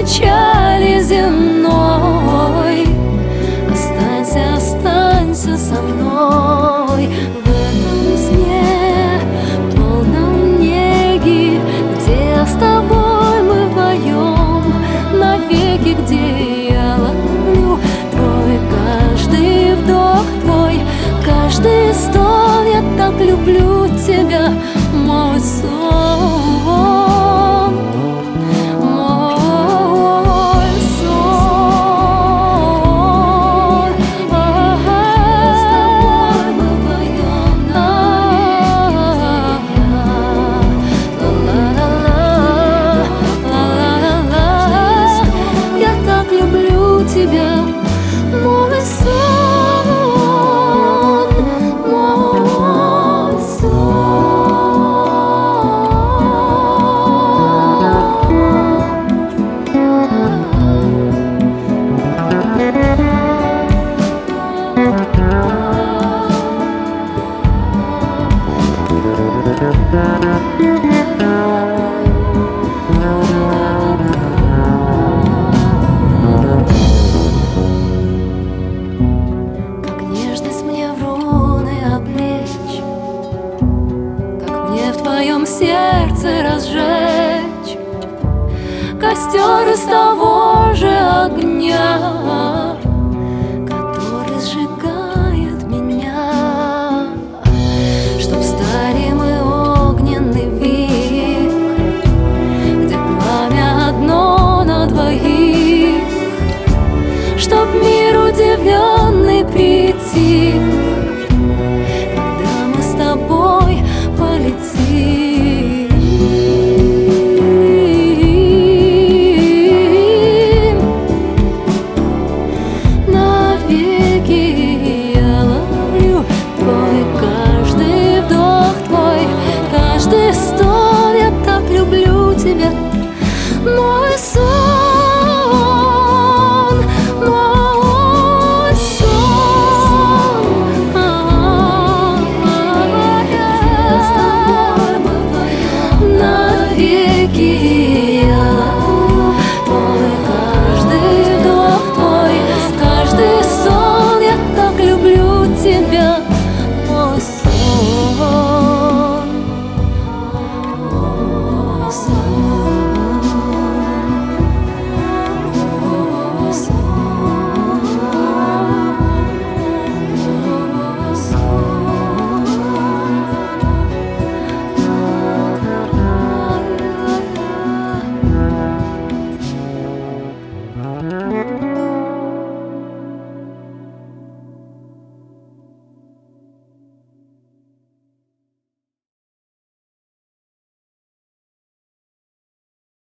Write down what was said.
печали земной. Останься, останься со мной в этом сне, полном неги, где с тобой мы вдвоем навеки, где я ловлю твой каждый вдох, твой каждый стон. Я так люблю тебя, мой сон. Тебя, мой сон, мой в сердце разжечь костер из того же огня, который сжигает меня, чтоб стали мы огненный вихрь, где пламя одно на двоих, чтоб мир удивленный притих.